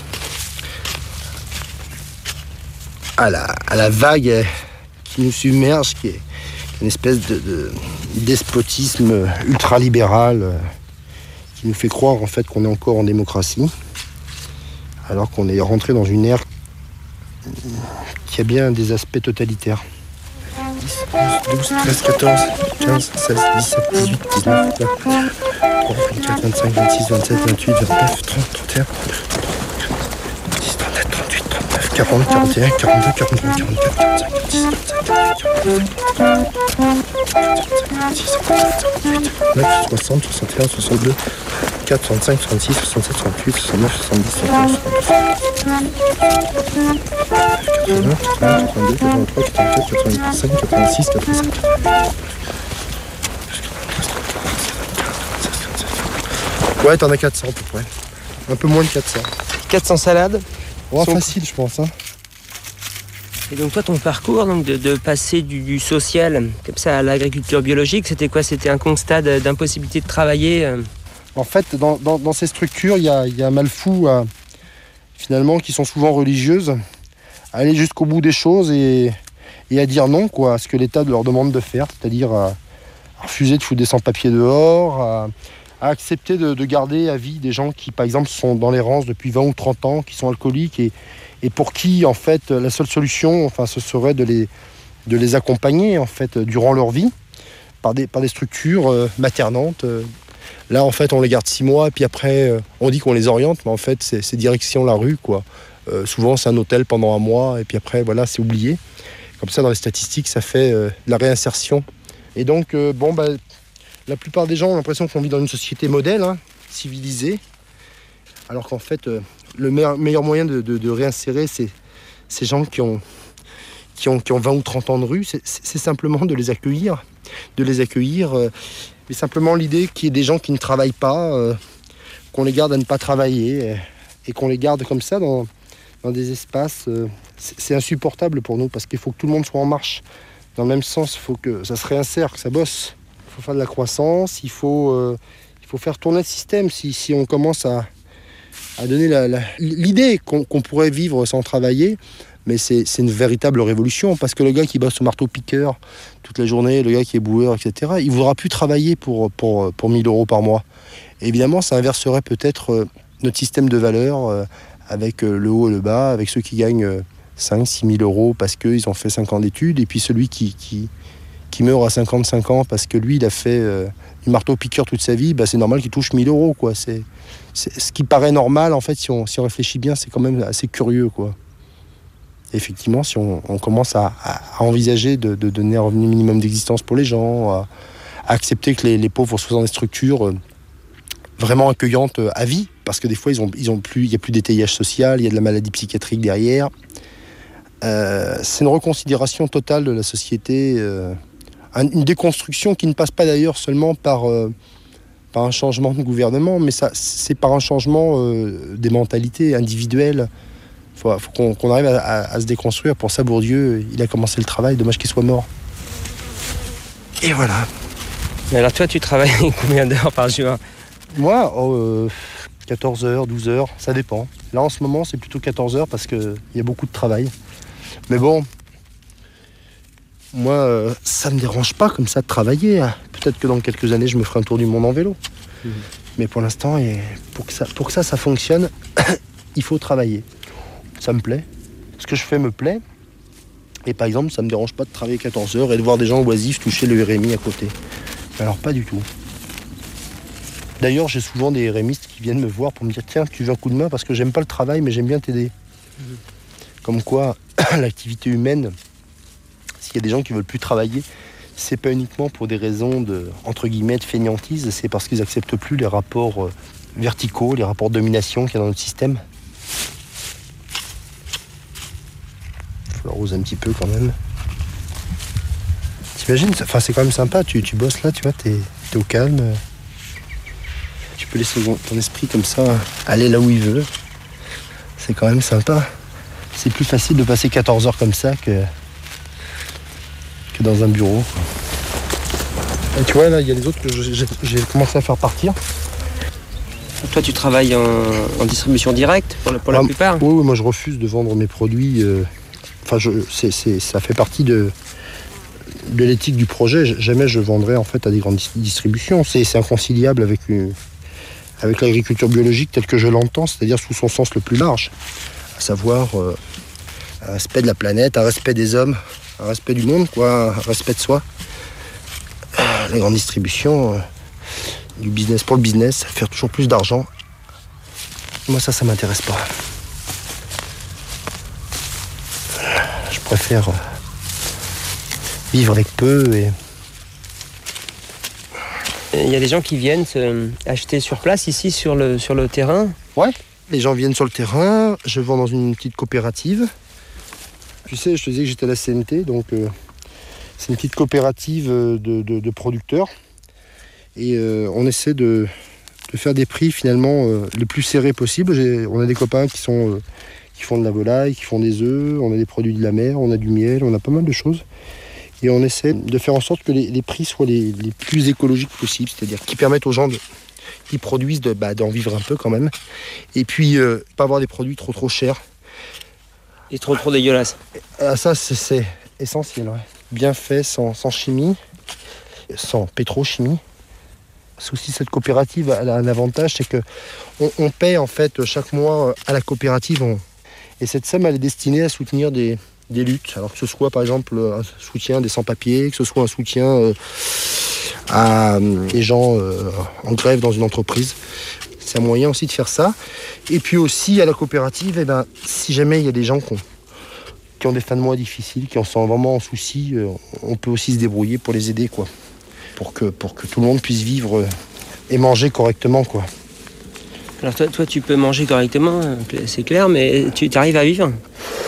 à la vague qui nous submerge, qui est une espèce de despotisme ultralibéral qui nous fait croire en fait qu'on est encore en démocratie, alors qu'on est rentré dans une ère qui a bien des aspects totalitaires. 10, 11, 12, 13, 14, 15, 16, 17, 18, 19, 20, 23, 24, 25, 26, 27, 28, 29, 30, 31, 36, 37, 38, 39, 40, 41, 42, 43, 44, 45, 46, 47, 49, 60, 61, 62, 64, 65, 66, 67, 68, 69, 70, 71, 72, 80, 82, 83, 84, 85, 86, 87. Ouais, t'en as 400 à peu près. Un peu moins de 400. 400 salades. Ouais, facile, je pense. Hein. Et donc toi, ton parcours donc, de passer du social comme ça à l'agriculture biologique, c'était quoi? C'était un constat d'impossibilité de travailler En fait, dans ces structures, il y a un mal fou, finalement, qui sont souvent religieuses, à aller jusqu'au bout des choses et à dire non, quoi, à ce que l'État leur demande de faire, c'est-à-dire à refuser de foutre des sans-papiers dehors, à accepter de garder à vie des gens qui, par exemple, sont dans l'errance depuis 20 ou 30 ans, qui sont alcooliques et pour qui, en fait, la seule solution, enfin, ce serait de les accompagner, en fait, durant leur vie, par des structures maternantes. Là, en fait, on les garde 6 mois, et puis après, on dit qu'on les oriente, mais en fait, c'est direction la rue, quoi. Souvent, c'est un hôtel pendant 1 mois, et puis après, voilà, c'est oublié. Comme ça, dans les statistiques, ça fait de la réinsertion. Et donc, la plupart des gens ont l'impression qu'on vit dans une société modèle, hein, civilisée, alors qu'en fait, le meilleur moyen de réinsérer ces gens qui qui ont 20 ou 30 ans de rue, c'est simplement de les accueillir. Mais simplement l'idée qu'il y ait des gens qui ne travaillent pas, qu'on les garde à ne pas travailler, et qu'on les garde comme ça dans des espaces, c'est insupportable pour nous, parce qu'il faut que tout le monde soit en marche. Dans le même sens, il faut que ça se réinsère, que ça bosse. Il faut faire de la croissance, il faut faire tourner le système. Si on commence à donner l'idée qu'on pourrait vivre sans travailler, mais c'est une véritable révolution, parce que le gars qui bosse au marteau-piqueur toute la journée, le gars qui est boueur, etc., il ne voudra plus travailler pour 1 000 euros par mois. Et évidemment, ça inverserait peut-être notre système de valeurs avec le haut et le bas, avec ceux qui gagnent 5 000 6 000 euros parce qu'ils ont fait 5 ans d'études, et puis celui qui meurt à 55 ans parce que lui, il a fait du marteau-piqueur toute sa vie, c'est normal qu'il touche 1 000 euros, quoi. C'est ce qui paraît normal, en fait, si on réfléchit bien, c'est quand même assez curieux, quoi. Effectivement, si on commence à envisager de donner un revenu minimum d'existence pour les gens, à accepter que les pauvres soient dans des structures vraiment accueillantes à vie, parce que des fois, il n'y a plus d'étayage social, il y a de la maladie psychiatrique derrière. C'est une reconsidération totale de la société, une déconstruction qui ne passe pas d'ailleurs seulement par un changement de gouvernement, mais c'est par un changement des mentalités individuelles. Faut qu'on arrive à se déconstruire. Pour ça, Bourdieu, il a commencé le travail, dommage qu'il soit mort. Et voilà. Mais alors toi, tu travailles combien d'heures par jour? Moi, 14 heures, 12 heures, ça dépend. Là, en ce moment, c'est plutôt 14 heures parce qu'il y a beaucoup de travail. Mais bon, moi, ça ne me dérange pas comme ça de travailler. Peut-être que dans quelques années, je me ferai un tour du monde en vélo. Mais pour l'instant, pour que ça fonctionne, il faut travailler. Ça me plaît. Ce que je fais me plaît. Et par exemple, ça ne me dérange pas de travailler 14 heures et de voir des gens oisifs toucher le RMI à côté. Alors, pas du tout. D'ailleurs, j'ai souvent des RMistes qui viennent me voir pour me dire « Tiens, tu veux un coup de main parce que j'aime pas le travail, mais j'aime bien t'aider. » Comme quoi, l'activité humaine, s'il y a des gens qui veulent plus travailler, c'est pas uniquement pour des raisons entre guillemets, de fainéantise, c'est parce qu'ils acceptent plus les rapports verticaux, les rapports de domination qu'il y a dans notre système. Il faut l'arroser un petit peu quand même. T'imagines, c'est quand même sympa, tu bosses là, tu vois, t'es au calme. Tu peux laisser ton esprit comme ça aller là où il veut. C'est quand même sympa. C'est plus facile de passer 14 heures comme ça que dans un bureau. Et tu vois, là, il y a les autres que j'ai commencé à faire partir. Toi, tu travailles en distribution directe pour la plupart? Oui, moi je refuse de vendre mes produits. Ça fait partie de l'éthique du projet. Jamais je vendrai en fait à des grandes distributions. C'est inconciliable avec l'agriculture biologique telle que je l'entends, c'est-à-dire sous son sens le plus large, à savoir un respect de la planète, un respect des hommes, un respect du monde, un respect de soi. Les grandes distributions, du business pour le business, faire toujours plus d'argent, moi ça m'intéresse pas. Je préfère vivre avec peu et... Il y a des gens qui viennent acheter sur place, ici, sur le terrain? Ouais, les gens viennent sur le terrain. Je vends dans une petite coopérative. Tu sais, je te disais que j'étais à la CNT, donc c'est une petite coopérative de producteurs. Et on essaie de faire des prix, finalement, le plus serrés possible. On a des copains qui font de la volaille, qui font des œufs, on a des produits de la mer, on a du miel, on a pas mal de choses. Et on essaie de faire en sorte que les prix soient les plus écologiques possibles, c'est-à-dire qui permettent aux gens qui produisent d'en vivre un peu quand même. Et puis, pas avoir des produits trop chers. Et trop dégueulasses. Ça, c'est essentiel, ouais. Bien fait, sans chimie, sans pétrochimie. C'est aussi cette coopérative a un avantage, c'est qu'on paie en fait chaque mois à la coopérative. Et cette somme, elle est destinée à soutenir des luttes, alors que ce soit par exemple un soutien des sans-papiers, que ce soit un soutien à des gens en grève dans une entreprise. C'est un moyen aussi de faire ça. Et puis aussi à la coopérative, si jamais il y a des gens qui ont des fins de mois difficiles, qui en sont vraiment en souci, on peut aussi se débrouiller pour les aider, quoi. Pour que tout le monde puisse vivre et manger correctement, quoi. Alors toi tu peux manger correctement, c'est clair, mais tu arrives à vivre?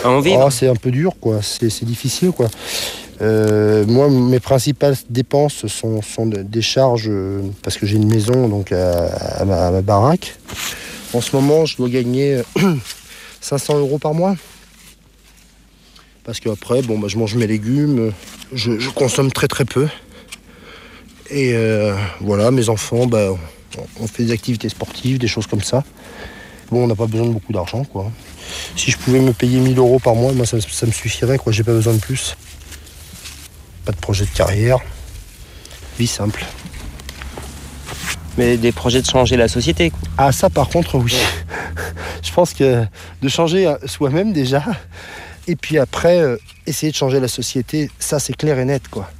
en vivre. C'est un peu dur, quoi. C'est difficile, quoi. Moi, mes principales dépenses sont des charges, parce que j'ai une maison donc à ma baraque. En ce moment, je dois gagner 500 € par mois. Parce qu'après, je mange mes légumes, je consomme très très peu. Et voilà, mes enfants, on fait des activités sportives, des choses comme ça. On n'a pas besoin de beaucoup d'argent, quoi. Si je pouvais me payer 1000 € par mois, moi, ça me suffirait, quoi. J'ai pas besoin de plus. Pas de projet de carrière. Vie simple. Mais des projets de changer la société, quoi. Ah, ça, par contre, oui. Je pense que de changer soi-même, déjà, et puis après, essayer de changer la société, ça, c'est clair et net, quoi.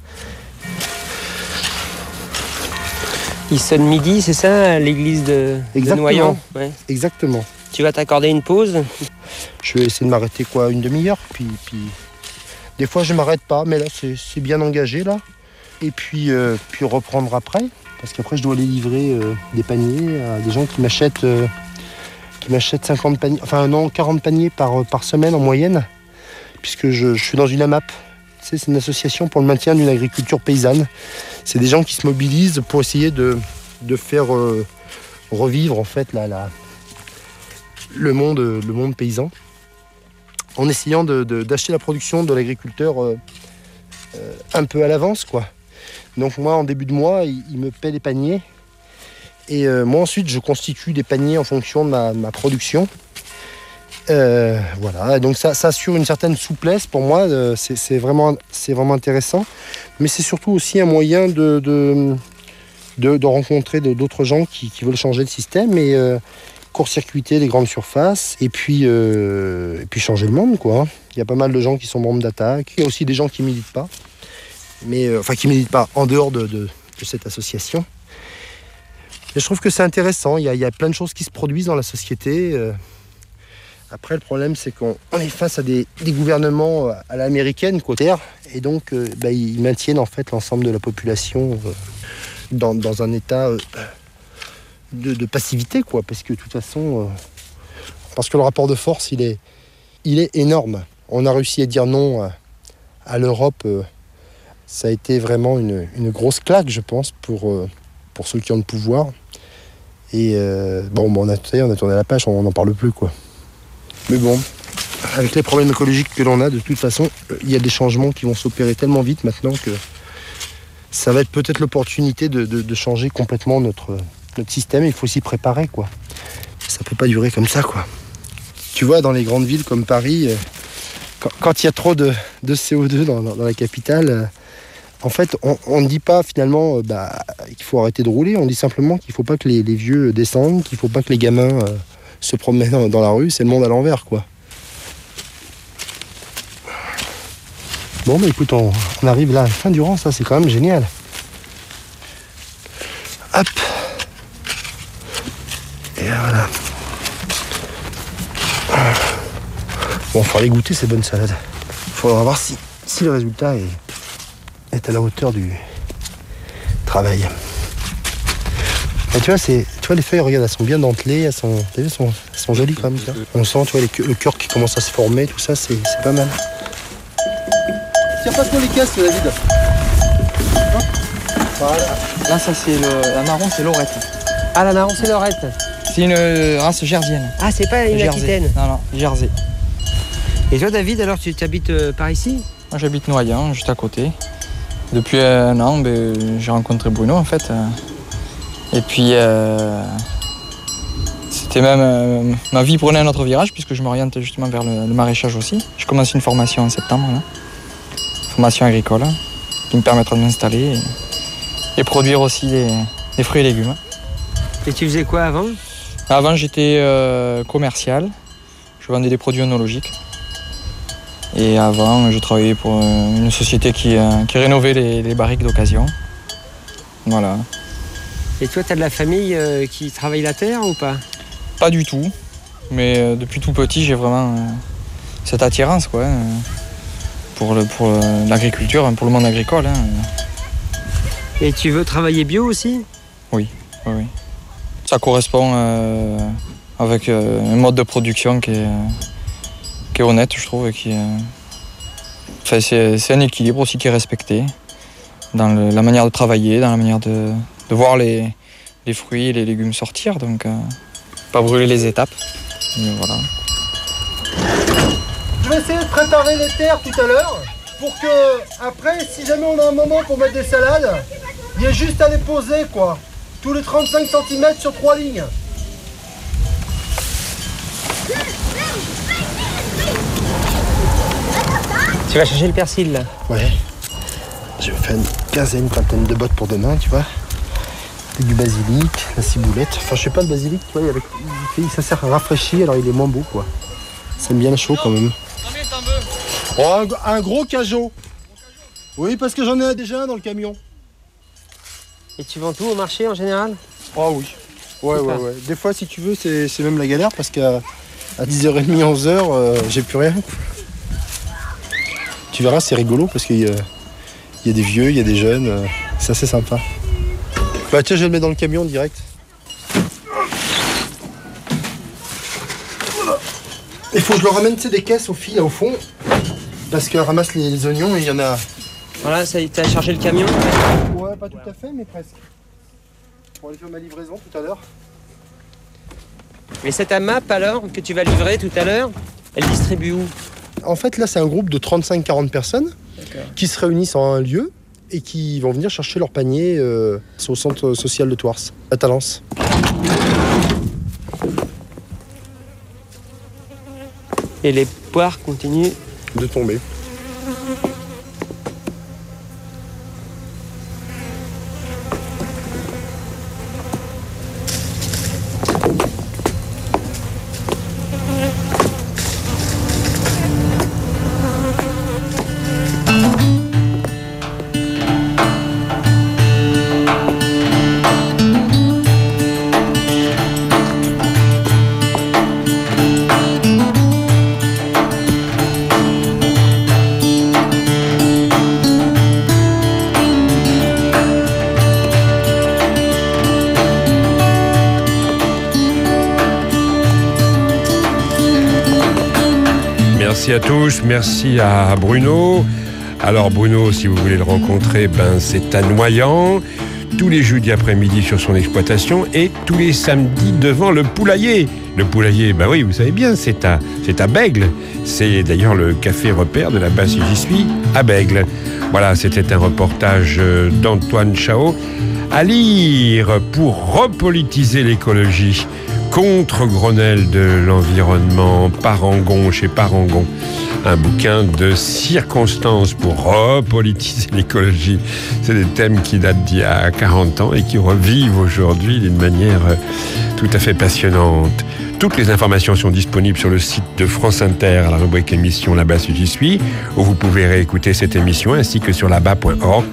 Il sonne midi, c'est ça, à l'église de Noyon? Ouais. Exactement. Tu vas t'accorder une pause? Je vais essayer de m'arrêter, une demi-heure, puis... Des fois, je ne m'arrête pas, mais là, c'est bien engagé, là. Et puis reprendre après, parce qu'après, je dois aller livrer des paniers à des gens qui m'achètent 50 paniers, 40 paniers par semaine en moyenne, puisque je suis dans une AMAP. Tu sais, c'est une association pour le maintien d'une agriculture paysanne. C'est des gens qui se mobilisent pour essayer de faire revivre, en fait, le monde paysan, en essayant d'acheter la production de l'agriculteur un peu à l'avance, quoi. Donc moi, en début de mois, il me paie les paniers. Et moi, ensuite, je constitue des paniers en fonction de ma production. Voilà, donc ça assure une certaine souplesse pour moi. C'est vraiment intéressant. Mais c'est surtout aussi un moyen de rencontrer d'autres gens qui veulent changer le système et court-circuiter les grandes surfaces et puis changer le monde, quoi. Il y a pas mal de gens qui sont membres d'Attaque. Il y a aussi des gens qui militent pas, mais qui militent pas en dehors de cette association. Et je trouve que c'est intéressant. Il y a plein de choses qui se produisent dans la société. Après, le problème, c'est qu'on est face à des gouvernements à l'américaine, côté terre, et donc ils maintiennent en fait l'ensemble de la population dans un état de passivité, quoi, parce que de toute façon, parce que le rapport de force, il est énorme. On a réussi à dire non à l'Europe. Ça a été vraiment une grosse claque, je pense, pour ceux qui ont le pouvoir. Et on a tourné la page, on n'en parle plus, quoi. Mais bon, avec les problèmes écologiques que l'on a, de toute façon, il y a des changements qui vont s'opérer tellement vite maintenant que ça va être peut-être l'opportunité de changer complètement notre système. Il faut s'y préparer, quoi. Ça peut pas durer comme ça, quoi. Tu vois, dans les grandes villes comme Paris, quand il y a trop de CO2 dans la capitale, en fait, on ne dit pas finalement qu'il faut arrêter de rouler. On dit simplement qu'il ne faut pas que les vieux descendent, qu'il ne faut pas que les gamins se promènent dans la rue. C'est le monde à l'envers, quoi. Bon, écoute, on arrive là à la fin du rang, ça c'est quand même génial. Hop. Et voilà. Bon, il faudra les goûter ces bonnes salades. Il faudra voir si le résultat est à la hauteur du travail. Et tu vois, les feuilles, regarde, elles sont bien dentelées, elles sont jolies quand même. Tu vois. On sent, tu vois, le cœur qui commence à se former, tout ça, c'est pas mal. Tiens pas trop les caisses, David. Voilà. Là, ça c'est la marron, c'est Lorette. Ah, la marron, c'est Lorette. C'est une race jersienne. Ah, c'est pas une Aquitaine. Non, Jersey. Et toi, David, alors tu habites par ici? Moi, j'habite Noyon, juste à côté. Depuis un an, j'ai rencontré Bruno, en fait. Et puis, c'était même... ma vie prenait un autre virage, puisque je m'oriente justement vers le maraîchage aussi. Je commence une formation en septembre, là. Formation agricole, qui me permettra de m'installer et produire aussi des fruits et légumes. Et tu faisais quoi avant? Avant, j'étais commercial. Je vendais des produits œnologiques. Et avant, je travaillais pour une société qui rénovait les barriques d'occasion. Voilà. Et toi, tu as de la famille qui travaille la terre ou pas? Pas du tout. Mais depuis tout petit, j'ai vraiment cette attirance, quoi, pour l'agriculture, pour le monde agricole. Et tu veux travailler bio aussi? Oui. Ça correspond avec un mode de production qui qui est honnête, je trouve. Enfin, c'est un équilibre aussi qui est respecté dans la manière de travailler, dans la manière de voir les fruits et les légumes sortir. Donc, pas brûler les étapes. Et voilà. Je vais essayer de préparer les terres tout à l'heure pour que, après, si jamais on a un moment pour mettre des salades, il y a juste à les poser, quoi. Tous les 35 cm sur 3 lignes. Tu vas chercher le persil, là? Ouais. Je vais faire une vingtaine de bottes pour demain, tu vois. Du basilic, la ciboulette. Enfin, je sais pas, le basilic, tu vois, ça sert à rafraîchir, alors il est moins beau, quoi. Ça aime bien chaud, quand même. Oh, un gros cajot. Oui, parce que j'en ai déjà un dans le camion. Et tu vends tout au marché, en général? Oh oui. Ouais. Des fois, si tu veux, c'est même la galère, parce qu'à 10h30, 11h, j'ai plus rien. Tu verras, c'est rigolo, parce qu'il y a des vieux, il y a des jeunes. C'est assez sympa. Bah tiens, je vais le mettre dans le camion direct. Il faut que je leur ramène des caisses aux filles là au fond. Parce qu'elles ramassent les oignons et il y en a... Voilà, ça t'as chargé le camion? Ouais, pas tout à fait, mais presque. Pour aller faire ma livraison tout à l'heure. Mais cette AMAP alors, que tu vas livrer tout à l'heure, elle distribue où? En fait, là, c'est un groupe de 35-40 personnes qui se réunissent en un lieu et qui vont venir chercher leur panier au centre social de Thouars, à Talence. Et les poires continuent de tomber. Merci à tous, merci à Bruno. Alors Bruno, si vous voulez le rencontrer, c'est à Noyant, tous les jeudis après-midi sur son exploitation et tous les samedis devant le poulailler. Le poulailler, oui, vous savez bien, c'est à Bègle. C'est d'ailleurs le café repère de la Basse J'y suis à Bègle. Voilà, c'était un reportage d'Antoine Chao à lire pour repolitiser l'écologie. Contre Grenelle de l'environnement, Parangon chez Parangon. Un bouquin de circonstances pour repolitiser l'écologie. C'est des thèmes qui datent d'il y a 40 ans et qui revivent aujourd'hui d'une manière tout à fait passionnante. Toutes les informations sont disponibles sur le site de France Inter à la rubrique émission Là-bas si j'y suis, où vous pouvez réécouter cette émission ainsi que sur là-bas.org.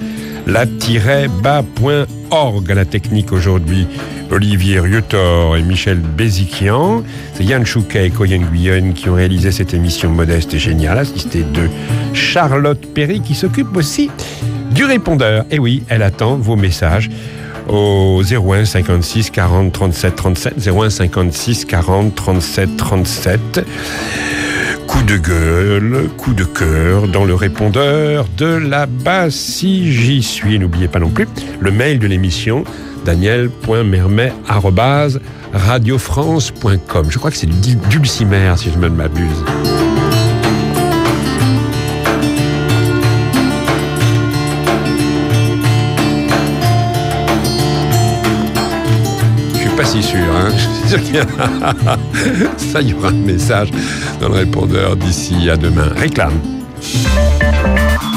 la-bas.org. À la technique aujourd'hui, Olivier Riotor et Michel Béziquian. C'est Yann Chouquet et Coyen Guyonne qui ont réalisé cette émission modeste et géniale, assistée de Charlotte Perry qui s'occupe aussi du répondeur. Et oui, elle attend vos messages au 01 56 40 37 37, 01 56 40 37 37. Coup de gueule, coup de cœur dans le répondeur de là-bas si j'y suis. N'oubliez pas non plus le mail de l'émission daniel.mermet@radiofrance.com. Je crois que c'est Dulcimer si je ne m'abuse. Pas si sûr, hein. Je suis sûr qu'il y a... Ça, il y aura un message dans le répondeur d'ici à demain. Réclame.